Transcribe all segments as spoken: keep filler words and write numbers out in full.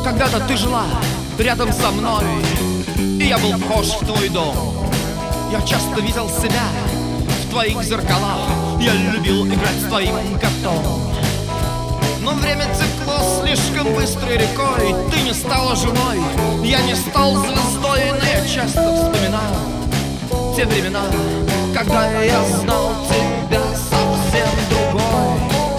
Когда-то ты жила рядом со мной, и я был вхож в твой дом. Я часто видел себя в твоих зеркалах, я любил играть с твоим котом. Но время текло слишком быстрой рекой, ты не стала женой, я не стал звездой. Но я часто вспоминаю те времена, когда я знал тебя совсем другой.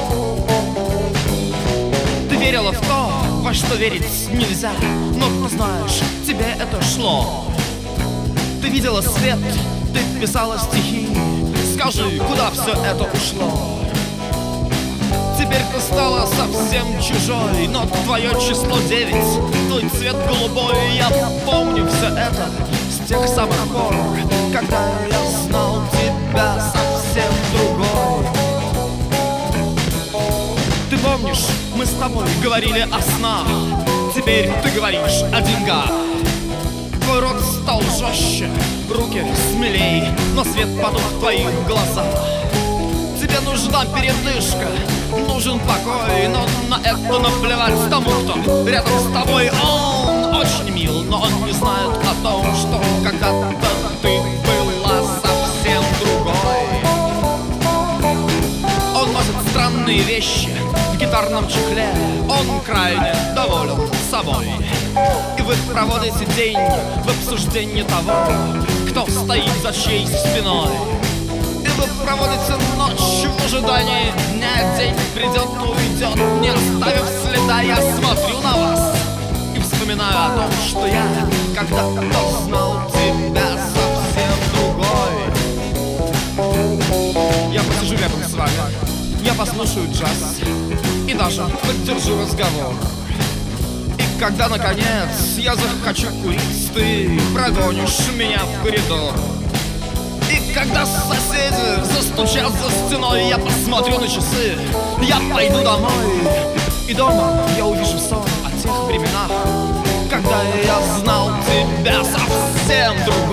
Ты верила в то, во что верить нельзя, но ты знаешь, тебе это шло. Ты видела свет, ты писала стихи, скажи, куда все это ушло? Теперь ты стала совсем чужой, но твое число девять, твой цвет голубой. Я помню все это с тех самых пор, когда я знал тебя совсем другой. Ты помнишь, мы с тобой говорили о снах, теперь ты говоришь о деньгах. Твой рот стал жестче, руки смелей, но свет потух в твоих глазах. Тебе нужна передышка, нужен покой, но на это наплевать тому, кто рядом с тобой. Он очень мил, но он не знает о том, что когда-то ты была совсем другой. Он носит странные вещи в гитарном чехле, он крайне доволен собой. И вы проводите день в обсуждении того, кто стоит за чьей спиной. И вы проводите ночь в ожидании дня, день придет, уйдет, не оставив следа. Я смотрю на вас и вспоминаю о том, что я когда-то знал тебя совсем другой. Я посижу рядом с вами, я послушаю джаз и даже поддержу разговор. И когда, наконец, я захочу курить, ты прогонишь меня в коридор. И когда соседи застучат за стеной, я посмотрю на часы, я пойду домой. И дома я увижу сон о тех временах, когда я знал тебя совсем другой.